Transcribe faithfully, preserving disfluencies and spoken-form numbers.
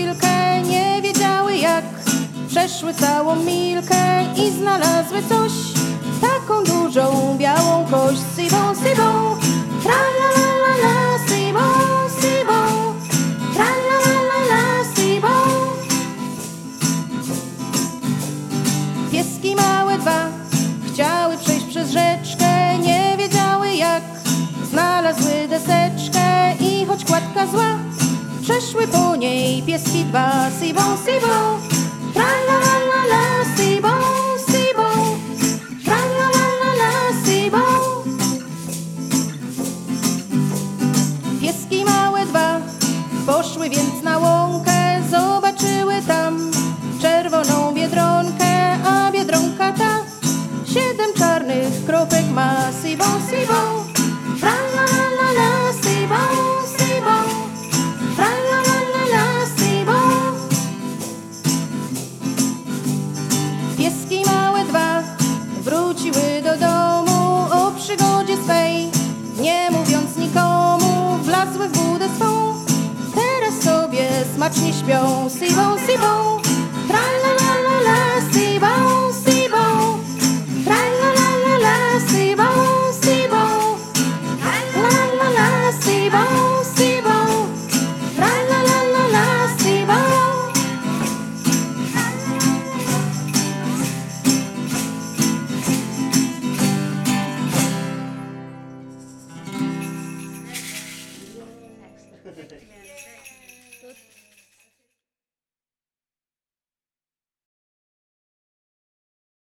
chwilkę, nie wiedziały jak. Przeszły całą milkę i znalazły coś, taką dużą białą kość. Sibą, sibą, tra-la-la-la-la, sibą, sibą, tra-la-la-la-la, sibą. Pieski małe dwa chciały przejść przez rzeczkę, nie wiedziały jak. Znalazły deseczkę i choć kładka zła, przeszły po niej pieski dwa. Sibą, sibą, tra-la-la-la-la, sibą, sibą, tra-la-la-la-la, sibą. Pieski małe dwa poszły więc na łąkę, zobaczyły tam czerwoną biedronkę, a biedronka ta siedem czarnych kropek ma. Sibą, sibą, tra-la-la-la-la, sibą, sibą, tra-la-la-la-la, sibą. Pieski małe dwa wróciły do domu o przygodzie swej, nie mówiąc nikomu, wlazły w budę swą. Teraz sobie smacznie śpią. Sibą, sibą, tra